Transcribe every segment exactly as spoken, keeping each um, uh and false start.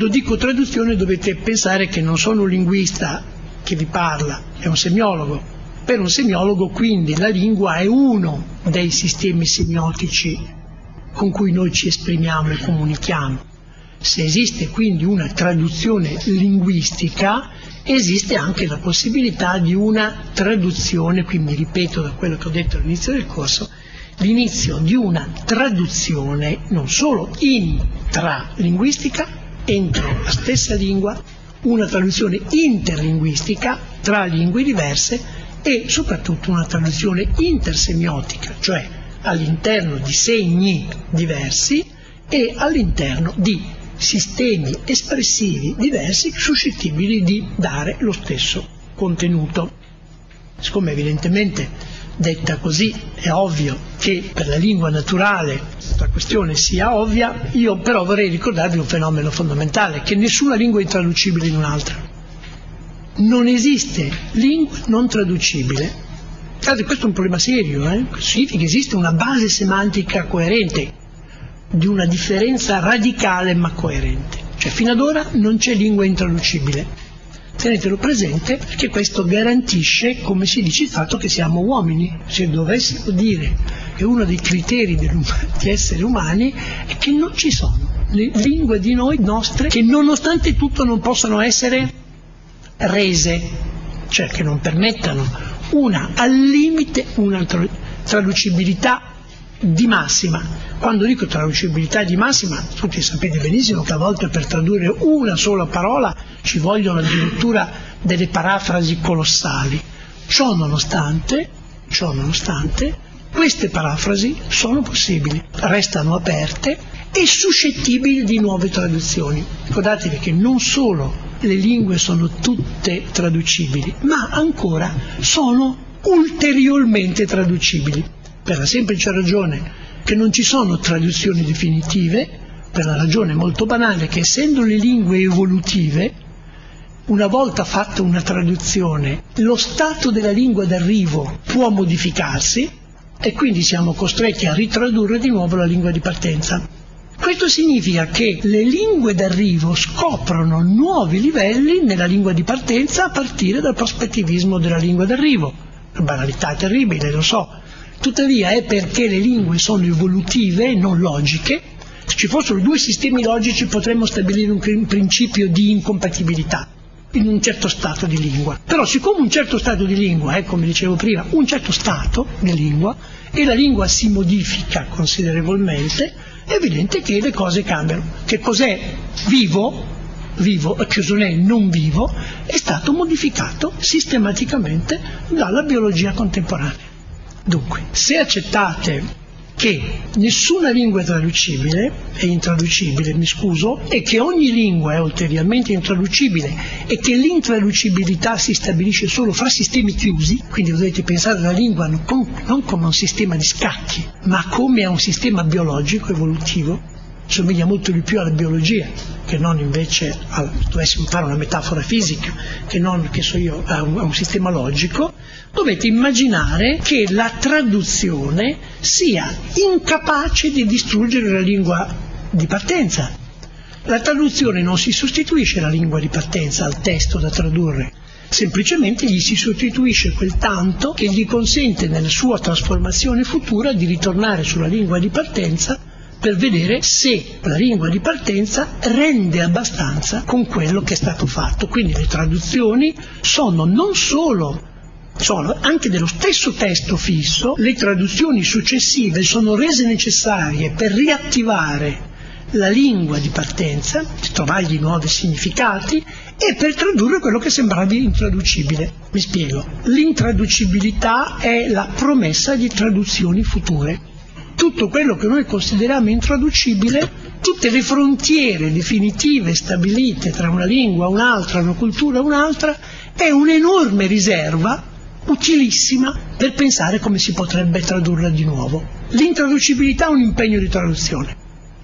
Quando dico traduzione dovete pensare che non sono un linguista che vi parla, è un semiologo. Per un semiologo quindi la lingua è uno dei sistemi semiotici con cui noi ci esprimiamo e comunichiamo. Se esiste quindi una traduzione linguistica, esiste anche la possibilità di una traduzione, qui mi ripeto da quello che ho detto all'inizio del corso, l'inizio di una traduzione non solo intralinguistica, entro la stessa lingua, una traduzione interlinguistica tra lingue diverse e soprattutto una traduzione intersemiotica, cioè all'interno di segni diversi e all'interno di sistemi espressivi diversi suscettibili di dare lo stesso contenuto. Siccome evidentemente detta così è ovvio che per la lingua naturale la questione sia ovvia, io però vorrei ricordarvi un fenomeno fondamentale, che nessuna lingua è intraducibile in un'altra. Non esiste lingua non traducibile. Questo è un problema serio, eh? Significa che esiste una base semantica coerente, di una differenza radicale ma coerente. Cioè fino ad ora non c'è lingua intraducibile. Tenetelo presente perché questo garantisce, come si dice, il fatto che siamo uomini. Se dovessimo dire che uno dei criteri di essere umani è che non ci sono le lingue di noi nostre che nonostante tutto non possono essere rese, cioè che non permettano una, al limite, una traducibilità di massima. Quando dico traducibilità di massima, tutti sapete benissimo che a volte per tradurre una sola parola ci vogliono addirittura delle parafrasi colossali. Ciò nonostante, ciò nonostante, queste parafrasi sono possibili, restano aperte e suscettibili di nuove traduzioni. Ricordatevi che non solo le lingue sono tutte traducibili, ma ancora sono ulteriormente traducibili, per la semplice ragione che non ci sono traduzioni definitive, per la ragione molto banale che essendo le lingue evolutive, una volta fatta una traduzione, lo stato della lingua d'arrivo può modificarsi e quindi siamo costretti a ritradurre di nuovo la lingua di partenza. Questo significa che le lingue d'arrivo scoprono nuovi livelli nella lingua di partenza a partire dal prospettivismo della lingua d'arrivo. Una banalità terribile, lo so. Tuttavia è perché le lingue sono evolutive, non logiche. Se ci fossero due sistemi logici potremmo stabilire un principio di incompatibilità in un certo stato di lingua. Però siccome un certo stato di lingua è, come dicevo prima, un certo stato di lingua e la lingua si modifica considerevolmente, è evidente che le cose cambiano. Che cos'è vivo, vivo e cos'è non vivo, è stato modificato sistematicamente dalla biologia contemporanea. Dunque, se accettate che nessuna lingua è traducibile, è intraducibile, mi scuso, e che ogni lingua è ulteriormente intraducibile e che l'intraducibilità si stabilisce solo fra sistemi chiusi, quindi dovete pensare alla lingua non come a un sistema di scacchi, ma come a un sistema biologico evolutivo, somiglia molto di più alla biologia che non invece, a, dovessimo fare una metafora fisica, che non, che so io, a un, a un sistema logico. Dovete immaginare che la traduzione sia incapace di distruggere la lingua di partenza. La traduzione non si sostituisce alla lingua di partenza, al testo da tradurre, semplicemente gli si sostituisce quel tanto che gli consente nella sua trasformazione futura di ritornare sulla lingua di partenza per vedere se la lingua di partenza rende abbastanza con quello che è stato fatto. Quindi le traduzioni sono non solo sono anche dello stesso testo fisso, le traduzioni successive sono rese necessarie per riattivare la lingua di partenza, trovargli nuovi significati e per tradurre quello che sembrava intraducibile. Mi spiego. L'intraducibilità è la promessa di traduzioni future. Tutto quello che noi consideriamo intraducibile, tutte le frontiere definitive stabilite tra una lingua e un'altra, una cultura e un'altra, è un'enorme riserva utilissima per pensare come si potrebbe tradurla di nuovo. L'intraducibilità è un impegno di traduzione,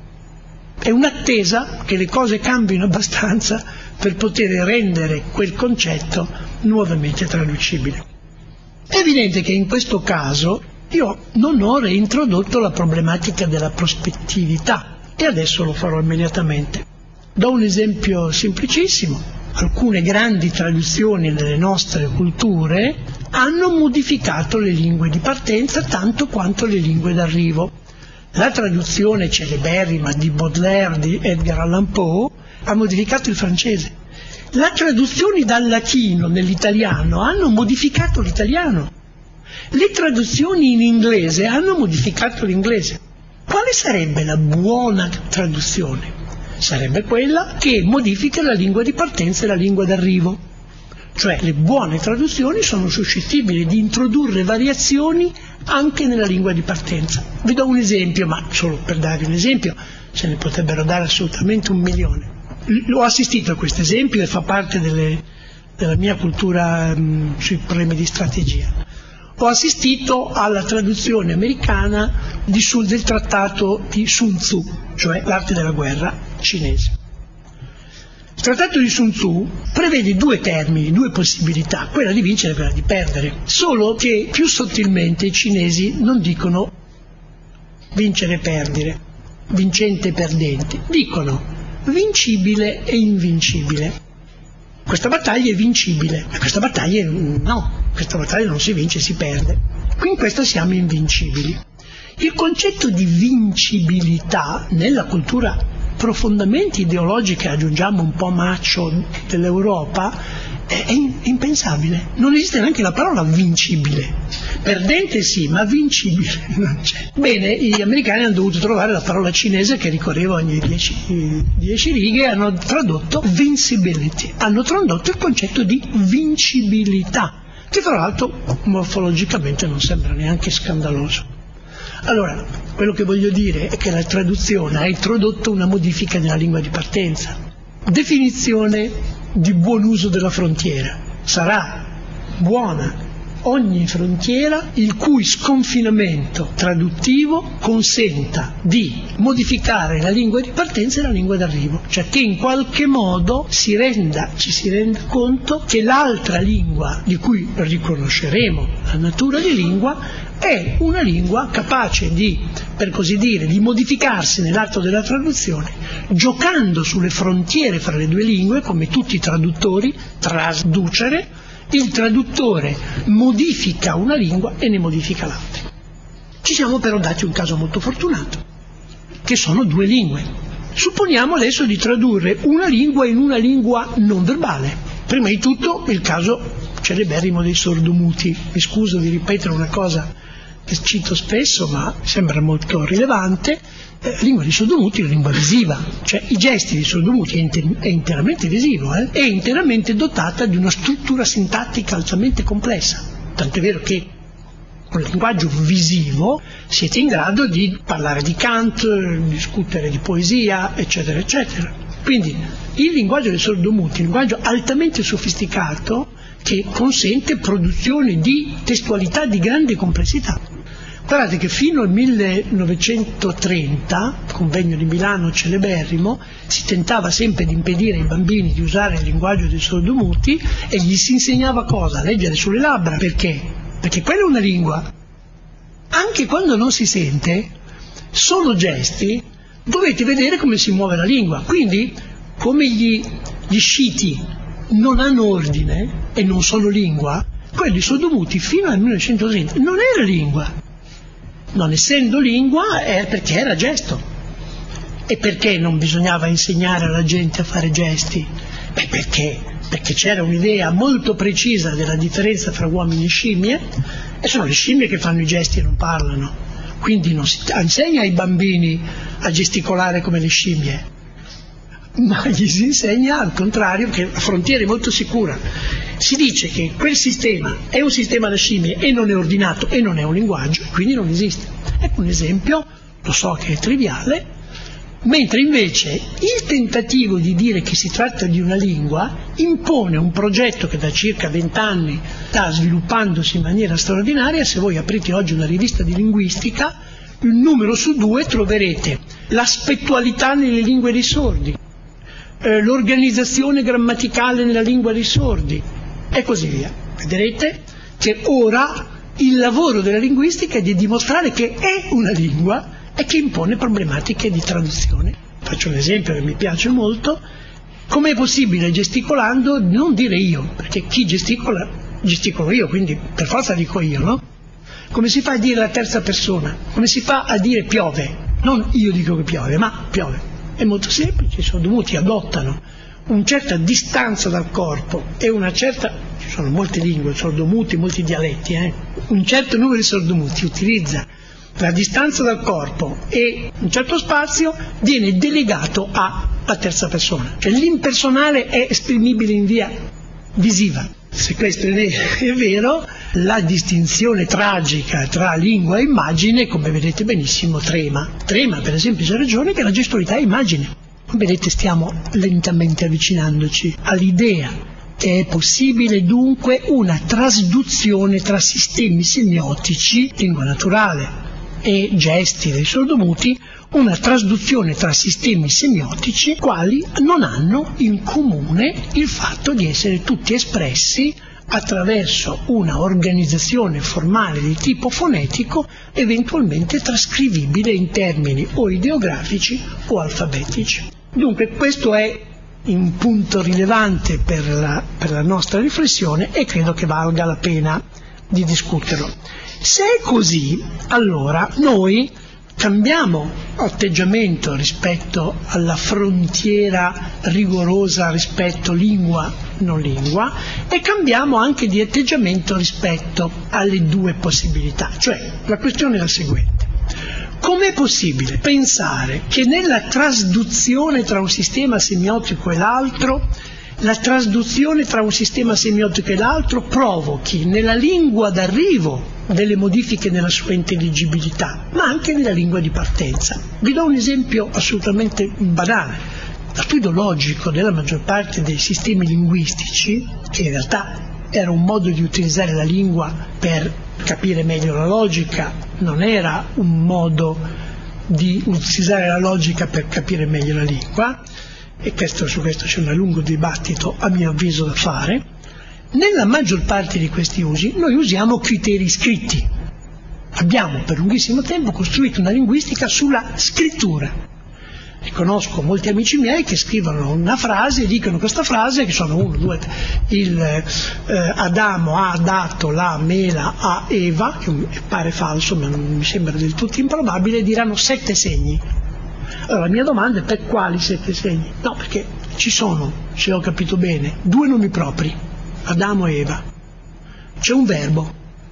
è un'attesa che le cose cambino abbastanza per poter rendere quel concetto nuovamente traducibile. È evidente che in questo caso io non ho reintrodotto la problematica della prospettività e adesso lo farò immediatamente. Do un esempio semplicissimo. Alcune grandi traduzioni nelle nostre culture hanno modificato le lingue di partenza tanto quanto le lingue d'arrivo. La traduzione celeberrima di Baudelaire di Edgar Allan Poe ha modificato il francese. Le traduzioni dal latino nell'italiano hanno modificato l'italiano. Le traduzioni in inglese hanno modificato l'inglese. Quale sarebbe la buona traduzione? Sarebbe quella che modifica la lingua di partenza e la lingua d'arrivo. Cioè le buone traduzioni sono suscettibili di introdurre variazioni anche nella lingua di partenza. Vi do un esempio, ma solo per darvi un esempio, se ne potrebbero dare assolutamente un milione. L'ho assistito a questo esempio e fa parte delle, della mia cultura mh, sui problemi di strategia. Ho assistito alla traduzione americana di, del trattato di Sun Tzu, cioè l'arte della guerra cinese. Il trattato di Sun Tzu prevede due termini, due possibilità, quella di vincere e quella di perdere, solo che più sottilmente i cinesi non dicono vincere e perdere, vincente e perdente, dicono vincibile e invincibile. Questa battaglia è vincibile, ma questa battaglia no, questa battaglia non si vince, si perde. Qui in questo siamo invincibili. Il concetto di vincibilità nella cultura profondamente ideologica, aggiungiamo un po' macho, dell'Europa, è impensabile. Non esiste neanche la parola vincibile. Perdente sì, ma vincibile non c'è. Bene, gli americani hanno dovuto trovare la parola cinese che ricorreva ogni dieci, dieci righe e hanno tradotto vincibility, hanno tradotto il concetto di vincibilità, che tra l'altro morfologicamente non sembra neanche scandaloso. Allora, quello che voglio dire è che la traduzione ha introdotto una modifica nella lingua di partenza. Definizione di buon uso della frontiera. Sarà buona ogni frontiera il cui sconfinamento traduttivo consenta di modificare la lingua di partenza e la lingua d'arrivo, cioè che in qualche modo si renda, ci si renda conto che l'altra lingua di cui riconosceremo la natura di lingua è una lingua capace di, per così dire, di modificarsi nell'atto della traduzione, giocando sulle frontiere fra le due lingue, come tutti i traduttori, trasducere. Il traduttore modifica una lingua e ne modifica l'altra. Ci siamo però dati un caso molto fortunato, che sono due lingue. Supponiamo adesso di tradurre una lingua in una lingua non verbale. Prima di tutto il caso celeberrimo dei sordomuti. Mi scuso di ripetere una cosa che cito spesso, ma sembra molto rilevante. La lingua dei sordomuti è una lingua visiva, cioè i gesti dei sordomuti è, inter- è interamente visivo, eh? È interamente dotata di una struttura sintattica altamente complessa, tant'è vero che con il linguaggio visivo siete in grado di parlare di Kant, discutere di poesia, eccetera, eccetera. Quindi il linguaggio dei sordomuti è un linguaggio altamente sofisticato che consente produzione di testualità di grande complessità. Guardate che fino al millenovecentotrenta, convegno di Milano celeberrimo, si tentava sempre di impedire ai bambini di usare il linguaggio dei sordomuti e gli si insegnava cosa? Leggere sulle labbra. Perché? Perché quella è una lingua. Anche quando non si sente, sono gesti, dovete vedere come si muove la lingua. Quindi, come gli, gli sciti non hanno ordine e non sono lingua, quelli sordomuti fino al millenovecentotrenta non era lingua. Non essendo lingua è perché era gesto. E perché non bisognava insegnare alla gente a fare gesti? Beh, perché? Perché c'era un'idea molto precisa della differenza fra uomini e scimmie, e sono le scimmie che fanno i gesti e non parlano. Quindi non si insegna ai bambini a gesticolare come le scimmie, ma gli si insegna al contrario che la frontiera è molto sicura. Si dice che quel sistema è un sistema da scimmie e non è ordinato e non è un linguaggio, quindi non esiste. Ecco un esempio, lo so che è triviale, mentre invece il tentativo di dire che si tratta di una lingua impone un progetto che da circa vent'anni sta sviluppandosi in maniera straordinaria. Se voi aprite oggi una rivista di linguistica, il numero su due troverete l'aspettualità nelle lingue dei sordi, eh, l'organizzazione grammaticale nella lingua dei sordi, e così via. Vedrete che ora il lavoro della linguistica è di dimostrare che è una lingua e che impone problematiche di traduzione faccio un esempio che mi piace molto, com'è possibile gesticolando non dire io, perché chi gesticola, gesticolo io, quindi per forza dico io, no? Come si fa a dire la terza persona? Come si fa a dire piove? Non io dico che piove, ma piove. È molto semplice, i sordomuti adottano una certa distanza dal corpo e una certa, ci sono molte lingue, sordomuti, molti dialetti, eh? un certo numero di sordomuti utilizza la distanza dal corpo e un certo spazio, viene delegato alla terza persona. Cioè l'impersonale è esprimibile in via visiva. Se questo è vero, la distinzione tragica tra lingua e immagine, come vedete benissimo, trema. Trema per la semplice ragione che la gestualità è immagine. Vedete, stiamo lentamente avvicinandoci all'idea che è possibile dunque una trasduzione tra sistemi semiotici, lingua naturale e gesti dei sordomuti, una trasduzione tra sistemi semiotici quali non hanno in comune il fatto di essere tutti espressi attraverso una organizzazione formale di tipo fonetico, eventualmente trascrivibile in termini o ideografici o alfabetici. Dunque questo è un punto rilevante per la, per la nostra riflessione e credo che valga la pena di discuterlo. Se è così, allora noi cambiamo atteggiamento rispetto alla frontiera rigorosa rispetto lingua non lingua e cambiamo anche di atteggiamento rispetto alle due possibilità. Cioè, la questione è la seguente: com'è possibile pensare che nella trasduzione tra un sistema semiotico e l'altro, la trasduzione tra un sistema semiotico e l'altro provochi nella lingua d'arrivo delle modifiche nella sua intelligibilità, ma anche nella lingua di partenza? Vi do un esempio assolutamente banale. Lo studio logico della maggior parte dei sistemi linguistici, che in realtà era un modo di utilizzare la lingua per capire meglio la logica, non era un modo di utilizzare la logica per capire meglio la lingua, e questo, su questo c'è un lungo dibattito a mio avviso da fare. Nella maggior parte di questi usi noi usiamo criteri scritti. Abbiamo per lunghissimo tempo costruito una linguistica sulla scrittura. E conosco molti amici miei che scrivono una frase e dicono questa frase, che sono uno, due, il eh, Adamo ha dato la mela a Eva, che pare falso ma non mi sembra del tutto improbabile, diranno sette segni. Allora la mia domanda è: per quali sette segni? No, perché ci sono, se ho capito bene, due nomi propri, Adamo e Eva. C'è un verbo,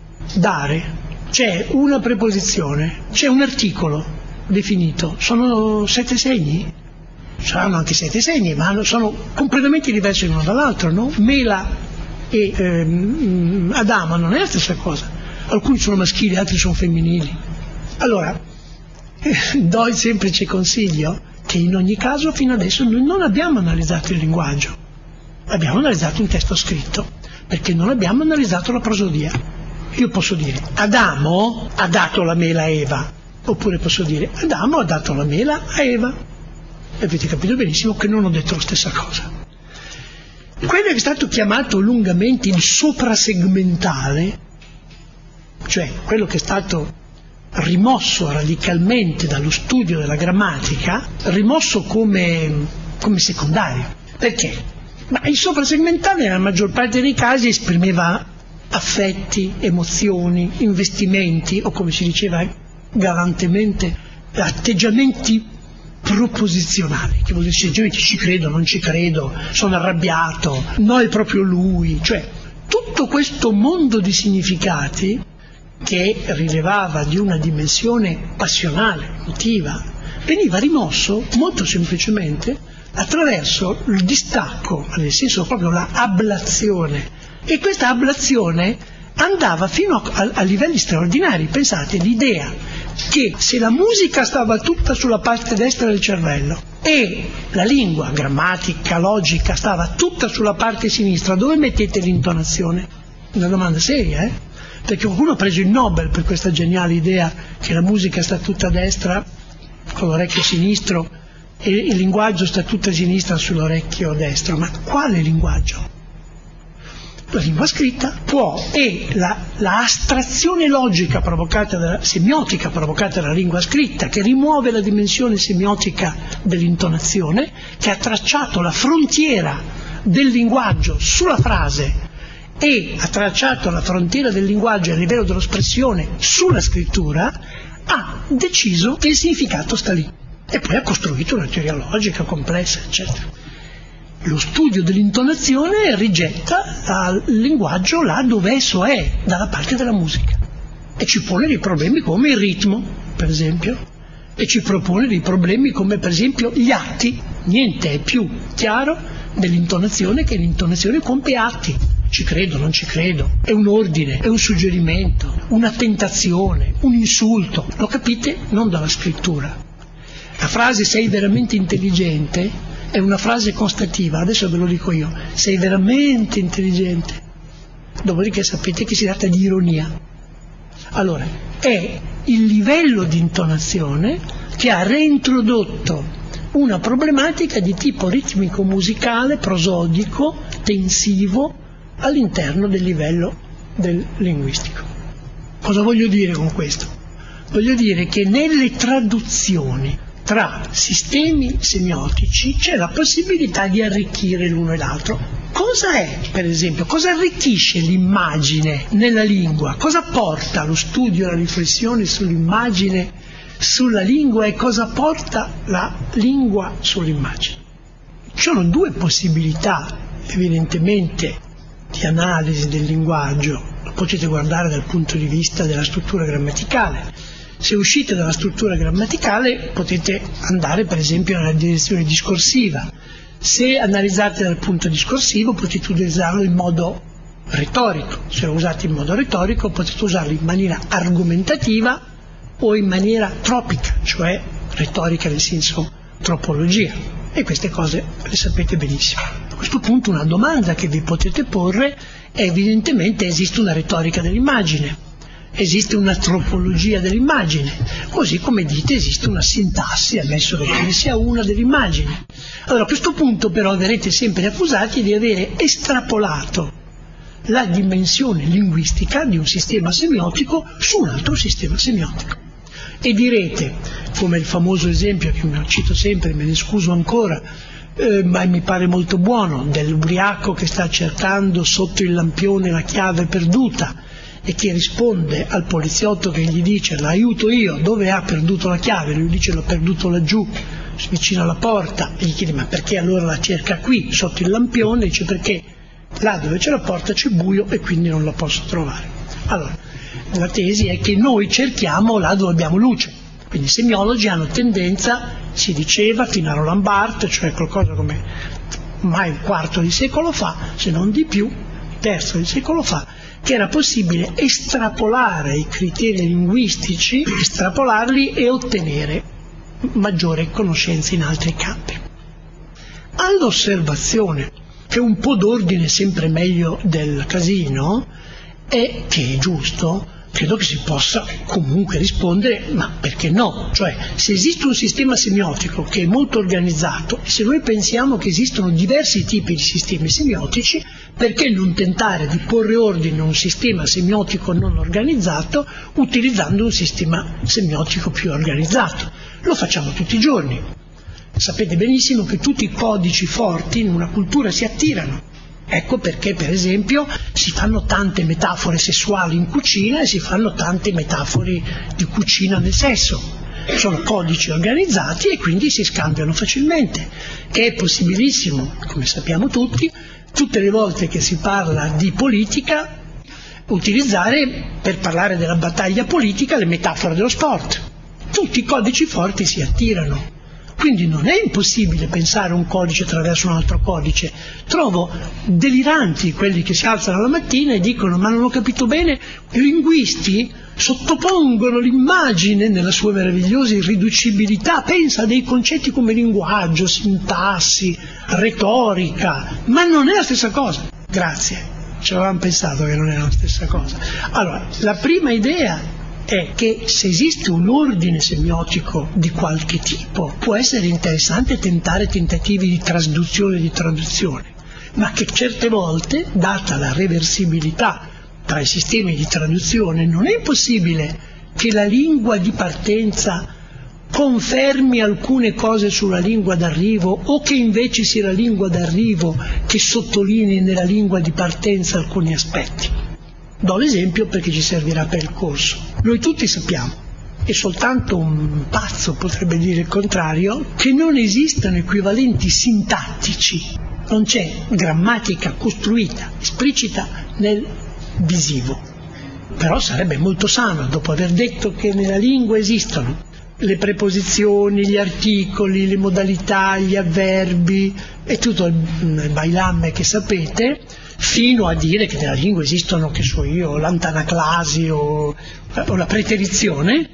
dare, c'è una preposizione, c'è un articolo definito. Sono sette segni? Saranno anche sette segni, ma sono completamente diversi l'uno dall'altro, no? Mela e ehm, Adamo non è la stessa cosa. Alcuni sono maschili, altri sono femminili. Allora, do il semplice consiglio che in ogni caso fino adesso noi non abbiamo analizzato il linguaggio, abbiamo analizzato un testo scritto, perché non abbiamo analizzato la prosodia. Io posso dire Adamo ha dato la mela a Eva, oppure posso dire Adamo ha dato la mela a Eva, e avete capito benissimo che non ho detto la stessa cosa. Quello che è stato chiamato lungamente il soprasegmentale, cioè quello che è stato rimosso radicalmente dallo studio della grammatica, rimosso come, come secondario. Perché? Ma il soprasegmentale nella maggior parte dei casi esprimeva affetti, emozioni, investimenti, o come si diceva galantemente, atteggiamenti proposizionali, che vuol dire atteggiamenti: ci credo, non ci credo, sono arrabbiato, no è proprio lui. Cioè tutto questo mondo di significati che rilevava di una dimensione passionale, emotiva, veniva rimosso molto semplicemente attraverso il distacco, nel senso proprio la ablazione, e questa ablazione andava fino a, a, a livelli straordinari. Pensate, l'idea che se la musica stava tutta sulla parte destra del cervello e la lingua, grammatica, logica, stava tutta sulla parte sinistra, dove mettete l'intonazione? Una domanda seria, eh? Perché qualcuno ha preso il Nobel per questa geniale idea che la musica sta tutta a destra con l'orecchio sinistro e il linguaggio sta tutta a sinistra sull'orecchio destro. Ma quale linguaggio? La lingua scritta può, e la, la astrazione logica provocata dalla, semiotica provocata dalla lingua scritta, che rimuove la dimensione semiotica dell'intonazione, che ha tracciato la frontiera del linguaggio sulla frase e ha tracciato la frontiera del linguaggio a livello dell'espressione sulla scrittura, ha deciso che il significato sta lì e poi ha costruito una teoria logica complessa, eccetera. Lo studio dell'intonazione rigetta il linguaggio là dove esso è, dalla parte della musica, e ci pone dei problemi come il ritmo, per esempio, e ci propone dei problemi come per esempio gli atti. Niente è più chiaro dell'intonazione che l'intonazione compie atti. Ci credo, non ci credo, è un ordine, è un suggerimento, una tentazione, un insulto. Lo capite? Non dalla scrittura. La frase "sei veramente intelligente" è una frase constativa, adesso ve lo dico io, sei veramente intelligente, dopodiché sapete che si tratta di ironia. Allora, è il livello di intonazione che ha reintrodotto una problematica di tipo ritmico-musicale, prosodico, tensivo all'interno del livello del linguistico. Cosa voglio dire con questo? Voglio dire che nelle traduzioni tra sistemi semiotici c'è la possibilità di arricchire l'uno e l'altro. Cosa è, per esempio, cosa arricchisce l'immagine nella lingua? Cosa porta lo studio e la riflessione sull'immagine, sulla lingua, e cosa porta la lingua sull'immagine? Ci sono due possibilità, evidentemente, di analisi del linguaggio. Lo potete guardare dal punto di vista della struttura grammaticale. Se uscite dalla struttura grammaticale potete andare per esempio nella direzione discorsiva. Se analizzate dal punto discorsivo potete utilizzarlo in modo retorico. Se lo usate in modo retorico potete usarlo in maniera argomentativa o in maniera tropica, cioè retorica nel senso tropologia. E queste cose le sapete benissimo. A questo punto una domanda che vi potete porre è: evidentemente esiste una retorica dell'immagine. Esiste una tropologia dell'immagine, così come dite esiste una sintassi, ammesso che ne sia una, dell'immagine. Allora a questo punto però verrete sempre accusati di avere estrapolato la dimensione linguistica di un sistema semiotico su un altro sistema semiotico. E direte, come il famoso esempio che mi cito sempre, me ne scuso ancora, eh, ma mi pare molto buono, dell'ubriaco che sta cercando sotto il lampione la chiave perduta, e che risponde al poliziotto che gli dice: l'aiuto io, dove ha perduto la chiave? Lui dice: l'ho perduto laggiù, vicino alla porta. E gli chiede: ma perché allora la cerca qui, sotto il lampione? Dice: perché là dove c'è la porta c'è buio e quindi non la posso trovare. Allora, la tesi è che noi cerchiamo là dove abbiamo luce. Quindi i semiologi hanno tendenza, si diceva fino a Roland Barthes, cioè qualcosa come ormai un quarto di secolo fa, se non di più, un terzo di secolo fa, che era possibile estrapolare i criteri linguistici, estrapolarli e ottenere maggiore conoscenza in altri campi. All'osservazione che un po' d'ordine è sempre meglio del casino, e che è giusto, credo che si possa comunque rispondere: ma perché no? Cioè, se esiste un sistema semiotico che è molto organizzato, e se noi pensiamo che esistono diversi tipi di sistemi semiotici, perché non tentare di porre ordine a un sistema semiotico non organizzato utilizzando un sistema semiotico più organizzato? Lo facciamo tutti i giorni. Sapete benissimo che tutti i codici forti in una cultura si attirano. Ecco perché, per esempio, si fanno tante metafore sessuali in cucina e si fanno tante metafore di cucina nel sesso. Sono codici organizzati e quindi si scambiano facilmente, che è possibilissimo, come sappiamo tutti, tutte le volte che si parla di politica, utilizzare, per parlare della battaglia politica, le metafore dello sport. Tutti i codici forti si attirano. Quindi non è impossibile pensare un codice attraverso un altro codice. Trovo deliranti quelli che si alzano la mattina e dicono: ma non ho capito bene, i linguisti sottopongono l'immagine nella sua meravigliosa irriducibilità, pensa a dei concetti come linguaggio, sintassi, retorica, ma non è la stessa cosa. Grazie, ci avevamo pensato che non è la stessa cosa. Allora, la prima idea è che se esiste un ordine semiotico di qualche tipo può essere interessante tentare tentativi di trasduzione e di traduzione, ma che certe volte, data la reversibilità tra i sistemi di traduzione, non è possibile che la lingua di partenza confermi alcune cose sulla lingua d'arrivo o che invece sia la lingua d'arrivo che sottolinei nella lingua di partenza alcuni aspetti. Do l'esempio perché ci servirà per il corso. Noi tutti sappiamo, e soltanto un pazzo potrebbe dire il contrario, che non esistono equivalenti sintattici, non c'è grammatica costruita, esplicita nel visivo. Però sarebbe molto sano, dopo aver detto che nella lingua esistono le preposizioni, gli articoli, le modalità, gli avverbi e tutto il bailamme che sapete, fino a dire che nella lingua esistono, che so io, l'antanaclasi o, o la preterizione,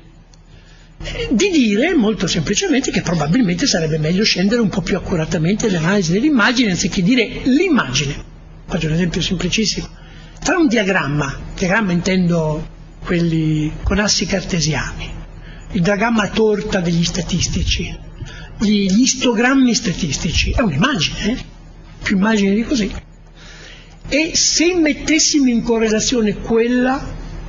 di dire molto semplicemente che probabilmente sarebbe meglio scendere un po' più accuratamente nell'analisi dell'immagine anziché dire l'immagine. Faccio un esempio semplicissimo. Tra un diagramma, diagramma intendo quelli con assi cartesiani, il diagramma a torta degli statistici, gli, gli istogrammi statistici, è un'immagine, eh? Più immagine di così. E se mettessimo in correlazione quella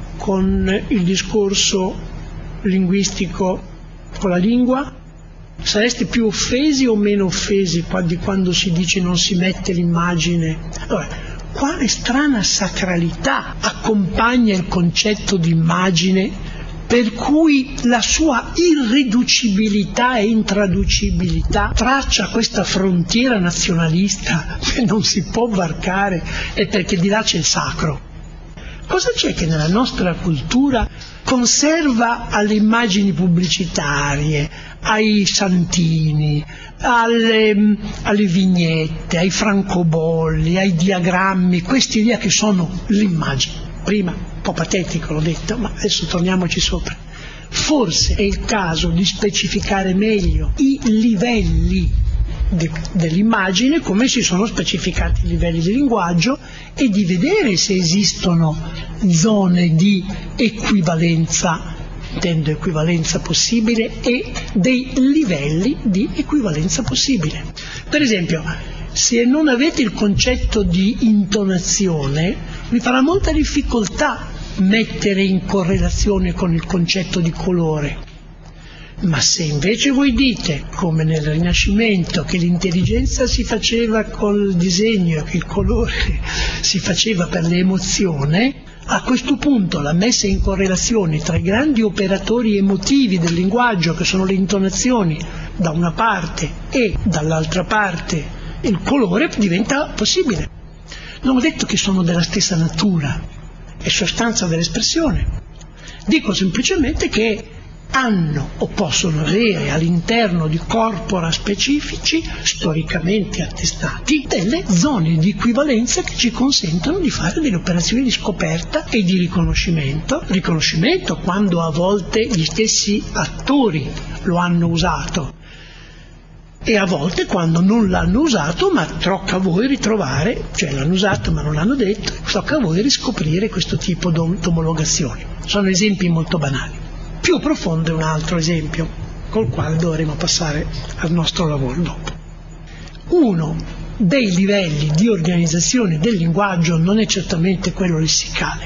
con il discorso linguistico, con la lingua, sareste più offesi o meno offesi di quando si dice non si mette l'immagine? Allora, quale strana sacralità accompagna il concetto di immagine per cui la sua irriducibilità e intraducibilità traccia questa frontiera nazionalista che non si può varcare e perché di là c'è il sacro. Cosa c'è che nella nostra cultura conserva alle immagini pubblicitarie, ai santini, alle, alle vignette, ai francobolli, ai diagrammi, questi via che sono l'immagine? Prima, un po' patetico l'ho detto, ma adesso torniamoci sopra. Forse è il caso di specificare meglio i livelli de, dell'immagine, come si sono specificati i livelli di linguaggio, e di vedere se esistono zone di equivalenza, intendo equivalenza possibile, e dei livelli di equivalenza possibile. Per esempio, se non avete il concetto di intonazione, vi farà molta difficoltà mettere in correlazione con il concetto di colore. Ma se invece voi dite, come nel Rinascimento, che l'intelligenza si faceva col disegno e che il colore si faceva per l'emozione, a questo punto la messa in correlazione tra i grandi operatori emotivi del linguaggio, che sono le intonazioni da una parte e dall'altra parte il colore, diventa possibile. Non ho detto che sono della stessa natura e sostanza dell'espressione, dico semplicemente che hanno o possono avere all'interno di corpora specifici, storicamente attestati, delle zone di equivalenza che ci consentono di fare delle operazioni di scoperta e di riconoscimento. Riconoscimento quando a volte gli stessi attori lo hanno usato e a volte quando non l'hanno usato, ma tocca a voi ritrovare, cioè l'hanno usato ma non l'hanno detto, tocca a voi riscoprire questo tipo di omologazioni. Sono esempi molto banali. Più profondo è un altro esempio, col quale dovremo passare al nostro lavoro dopo. Uno dei livelli di organizzazione del linguaggio non è certamente quello lessicale.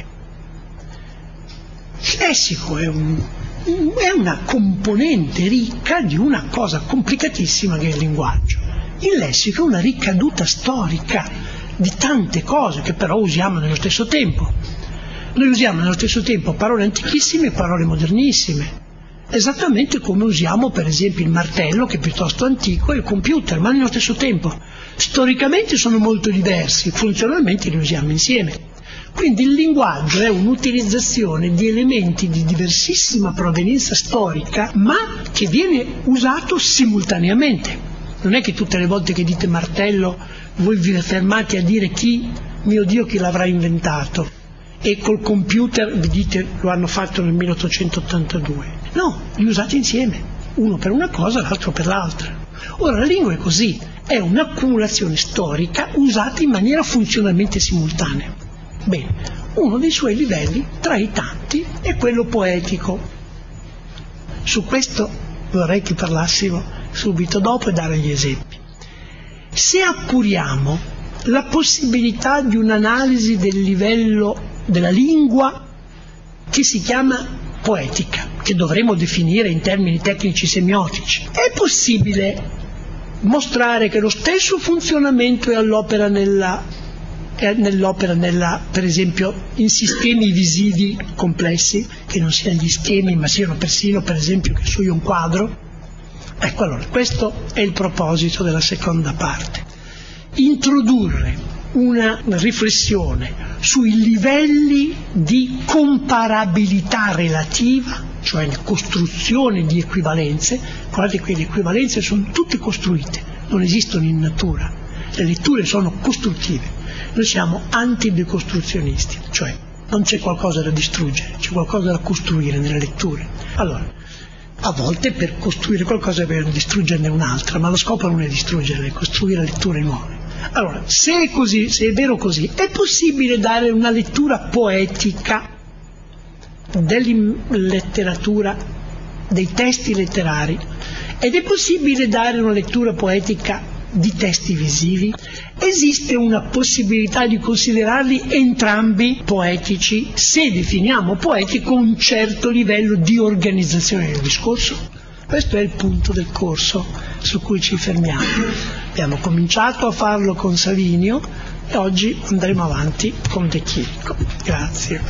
Il lessico è, un, è una componente ricca di una cosa complicatissima che è il linguaggio. Il lessico è una ricaduta storica di tante cose che però usiamo nello stesso tempo. Noi usiamo nello stesso tempo parole antichissime e parole modernissime, esattamente come usiamo per esempio il martello, che è piuttosto antico, e il computer, ma nello stesso tempo. Storicamente sono molto diversi, funzionalmente li usiamo insieme. Quindi il linguaggio è un'utilizzazione di elementi di diversissima provenienza storica, ma che viene usato simultaneamente. Non è che tutte le volte che dite martello voi vi fermate a dire chi, mio Dio, chi l'avrà inventato. E col computer vi dite lo hanno fatto nel milleottocentottantadue. No, li usate insieme, uno per una cosa, l'altro per l'altra. Ora la lingua è così, è un'accumulazione storica usata in maniera funzionalmente simultanea. Bene, uno dei suoi livelli, tra i tanti, è quello poetico. Su questo vorrei che parlassimo subito dopo e dare gli esempi. Se appuriamo la possibilità di un'analisi del livello della lingua che si chiama poetica, che dovremmo definire in termini tecnici semiotici. È possibile mostrare che lo stesso funzionamento è all'opera nella, è nell'opera nella, per esempio, in sistemi visivi complessi, che non siano gli schemi ma siano persino, per esempio, che so io, un quadro. Ecco, allora, questo è il proposito della seconda parte. Introdurre una riflessione sui livelli di comparabilità relativa, cioè costruzione di equivalenze. Guardate che le equivalenze sono tutte costruite, non esistono in natura, le letture sono costruttive. Noi siamo antidecostruzionisti, cioè non c'è qualcosa da distruggere, c'è qualcosa da costruire nelle letture. Allora, a volte per costruire qualcosa bisogna distruggerne un'altra, ma lo scopo non è distruggerle, è costruire letture nuove. Allora, se è così, se è vero così, è possibile dare una lettura poetica della letteratura, dei testi letterari, ed è possibile dare una lettura poetica di testi visivi? Esiste una possibilità di considerarli entrambi poetici se definiamo poetico un certo livello di organizzazione del discorso? Questo è il punto del corso su cui ci fermiamo. Abbiamo cominciato a farlo con Savinio e oggi andremo avanti con De Chirico. Grazie.